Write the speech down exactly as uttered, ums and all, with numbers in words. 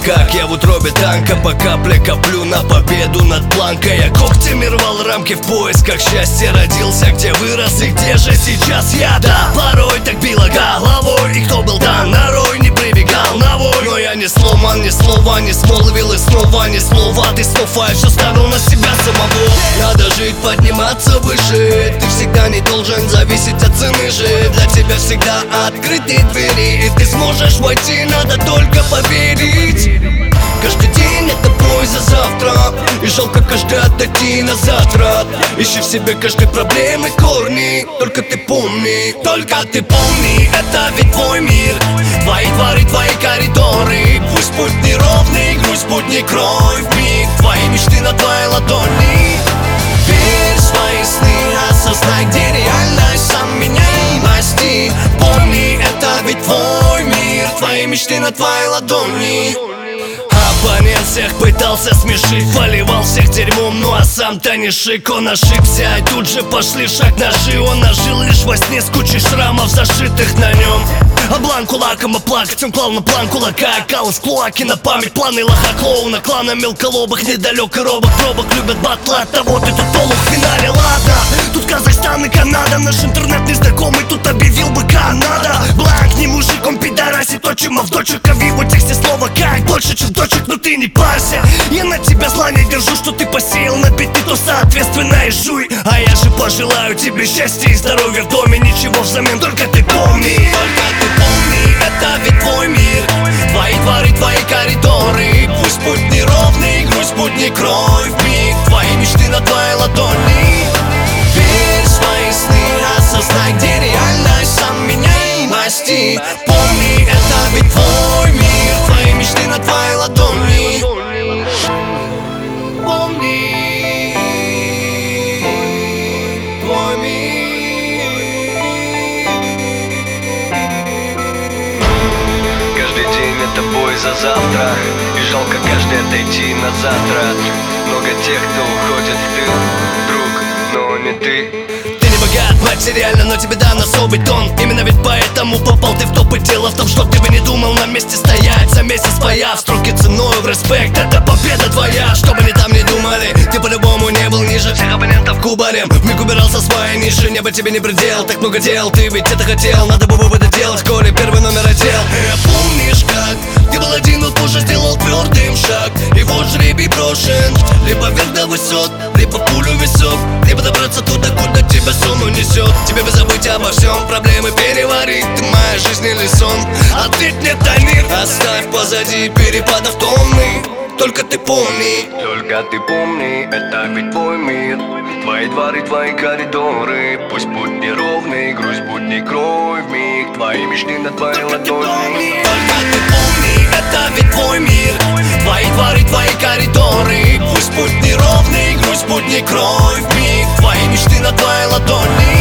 как я в утробе танка, по капле коплю на победу над планкой. Я когтями рвал рамки в поисках счастья, родился, где вырос и где же сейчас я. Да, порой так било головой, и кто был дан нарой, не прибегал на вой. Но я не сломан, ни слова не смолвил, и снова ни слова. Ты снова все ставил на себя самого. Надо жить, подниматься выше, ты всегда не должен зависеть от цены же. Для тебя всегда открыты двери, и ты сможешь войти, надо только поверить. Каждый день это бой за завтра, и жалко каждый отойти на затрат. Ищи в себе каждой проблемы корни, только ты помни, только ты помни, это ведь твой мир, твои дворы, твои коридоры. Пусть путь неровный, грусть путь не крой в миг, твои мечты на твоей ладони. Верь в свои сны, осознай, где реальность, сам меняй масти. Помни, это ведь твой мир, твои мечты на твоей ладони. Оппонент всех пытался смешить, поливал всех дерьмом, ну а сам-то не шик. Он ошибся, и тут же пошли шаг ножи. Он ожил лишь во сне с кучей шрамов, зашитых на нем. А бланку лаком оплакать, он клал на план кулака, кал из кулаки на память. Планы лоха клоуна, клана мелколобых, недалек и робок пробок любят батла. От того ты тут полуфинале, ладно. Тут Казахстан и Канада, наш интернет незнакомый тут объявил бы Канада. Бланк не мужик, он пидорасит, отчима в дочек, а в его тексте слово как больше, чем дочек. Но ты не парься, я на тебя зла не держу, что ты посеял на биты, то соответственно и жуй. А я же пожелаю тебе счастья и здоровья в доме, ничего взамен, только ты помни, только ты помни, это ведь твой мир, твои дворы, твои коридоры. Пусть путь неровный, грусть путь не крой в миг, твои мечты на твоей ладони. Верь в свои сны, осознай, где реальность, сам меняй масти. Помни, это ведь твой мир, твои мечты на твоей ладони. Помни, твой мир. Каждый день это бой за завтра, и жалко каждый отойти на завтра. Много тех, кто уходит в тыл, друг, но не ты. Богат материально, но тебе дан особый тон. Именно ведь поэтому попал ты в топ. И дело в том, что ты бы не думал на месте стоять. За месяц появ, строки ценой в респект. Это победа твоя, что бы ни там не думали. Ты по-любому не был ниже всех оппонентов кубарем. Вмиг убирался с своей ниши, небо тебе не предел. Так много дел, ты ведь это хотел, надо было бы это делать. Вскоре первый номер отдел. И помнишь как ты был один, но позже сделал твердым шаг. И вот жребий брошен, либо вверх до высот, либо пулю в висок, либо добраться туда, куда тебя сон унесет. Тебе бы забыть обо всем, проблемы переварить. Ты моя жизнь или сон? Ответь мне, Таймир. Оставь позади перепадов тонны, только ты помни, только ты помни, это ведь твой мир, твои дворы, твои коридоры. Пусть путь неровный, грусть будь не крой в миг, твои мечты на твоей ладони. Только ты помни, это ведь твой мир, твои дворы, твои коридоры. Пусть путь неровный, грусть будь не крой в миг, твои мечты на твоей ладони.